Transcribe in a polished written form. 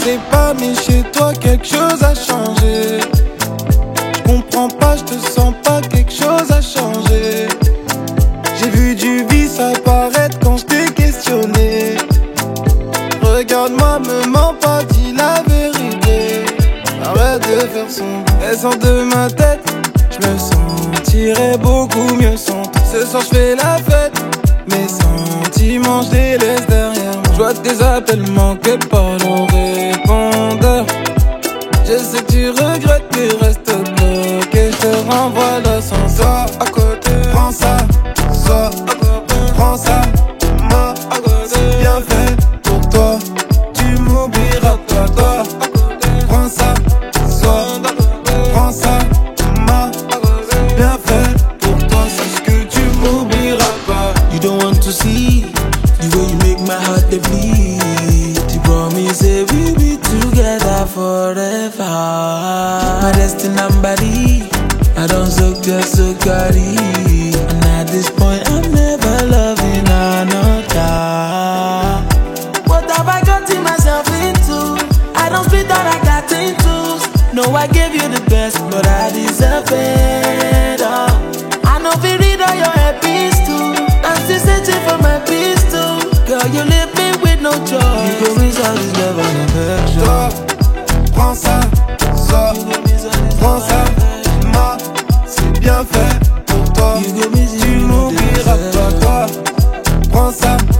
sais pas, mais chez toi quelque chose a changé. Je comprends pas, je te sens pas, quelque chose a changé. J'ai vu du vice apparaître quand je t'ai questionné. Regarde-moi, me mens pas, dis la vérité. Arrête de faire son. Elle sort de ma tête, je me sentirais beaucoup mieux sans toi. Ce soir je fais la fête, mes sentiments je les laisse derrière moi. Je vois tes appels manqués par le répondeur. Je sais que tu regrettes mais reste bloqué. Je te renvoie l'ascenseur à côté. Prends ça, sois à côté. Prends ça, moi à côté. C'est bien fait pour toi, tu m'oublieras pas toi. Prends ça, sois à côté. Prends ça, moi c'est bien fait pour toi. Sache que tu m'oublieras pas. You don't want to see the way you make my heart they bleed. You promise that we'll be together forever. My destiny and body, I don't suck just so carry. And at this point I'm never loving another. What have I gotten myself into? I don't split all I got into. No, I gave you the best, but I deserve better. I know if you read all your epics too. I'm still searching for my peace too. Girl, you leave me with no choice. You go miss all this love and affection. Toi, prends ça, sois. Prends ça, moi c'est bien fait pour toi. Tu m'oublieras pas toi. Prends ça.